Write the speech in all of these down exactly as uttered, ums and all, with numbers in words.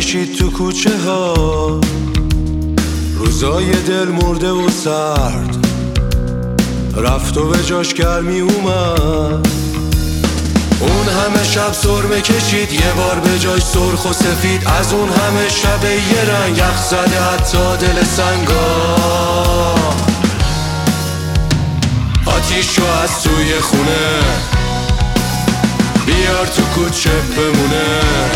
کشید تو کوچه ها، روزای دل مرده و سرد رفت و به جاش گرمی اومد. اون همه شب سرمه کشید، یه بار به جاش سرخ و سفید. از اون همه شب یه رنگ یخ زده حتی دل سنگا. آتیشو از توی خونه بیار تو کوچه بمونه،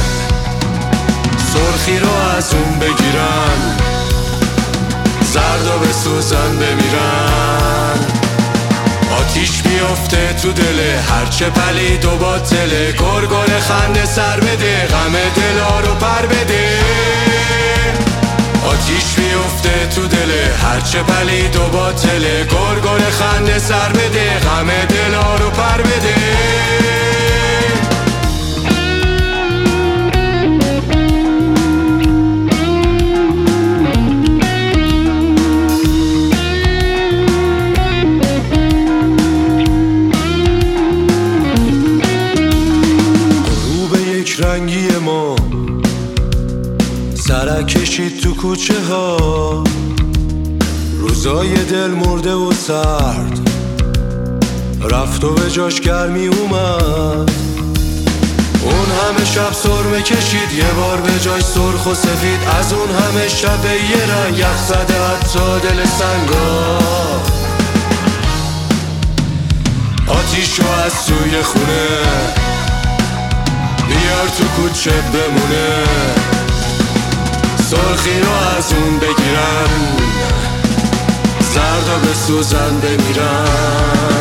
سرخی رو از اون بگیرن، زرد و بسوزن بمیرن. آتیش بیفته تو دله هرچه پلید و باطله، گرگل خنده سر بده، غم دلا رو پر بده. آتیش بیفته تو دله هرچه پلید و باطله، گرگل خنده سر بده، غم دلا رو پر بده. رنگی ما سرک کشید تو کوچه ها، روزای دل مرده و سرد رفت و به جاش گرمی اومد. اون همه شب سرمه کشید، یه بار به جاش سرخ و سفید. از اون همه شب یه رنگ یخ زده حتی دل سنگا. آتیشو از توی خونه بیار تو کوچه بمونه، سرخی رو از اون بگیرن، زرد و بسوزن بمیرن.